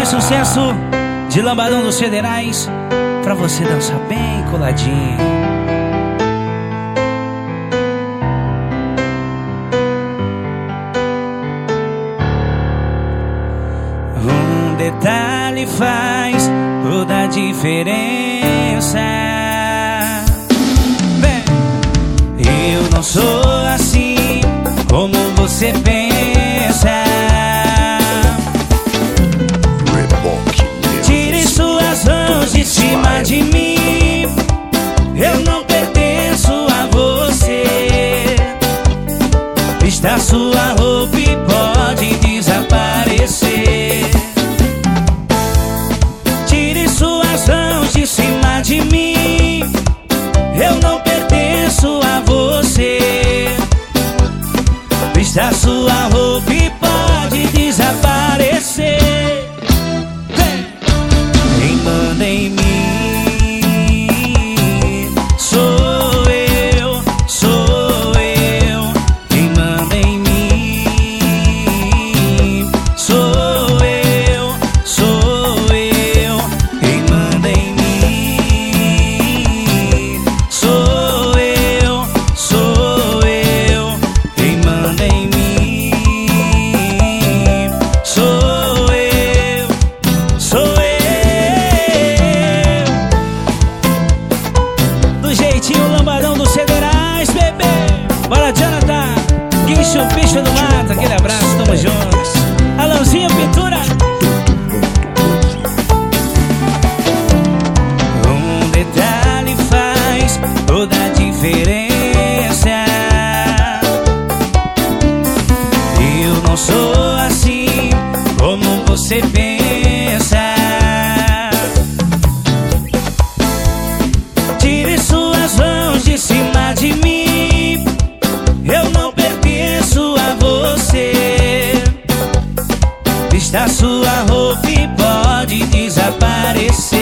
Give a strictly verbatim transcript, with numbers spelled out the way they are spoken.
mais sucesso de Lambadão dos Federais, pra você dançar bem coladinho. Um detalhe faz toda a diferença. Bem, eu não sou assim como você pensa. Tire suas mãos de cima de mim, eu não pertenço a você. Vista sua roupa e pode desaparecer. Tire suas mãos de cima de mim, eu não pertenço a você. Vista sua roupa e pode desaparecer. Quem manda em mim sou eu, sou eu. Quem manda em mim sou eu, sou eu. Quem manda em mim sou eu, sou eu. Quem manda em mim sou eu, sou eu. Jeitinho Lambadão dos Federais, bebê. Bora, Jonathan, Guincho, bicho do mato. Aquele abraço, tamo juntos. Alãozinho Pintura. Um detalhe faz toda a diferença. Eu não sou assim como você pensa. Tire suas mãos de cima de mim, eu não pertenço a você. Vista sua roupa e pode desaparecer.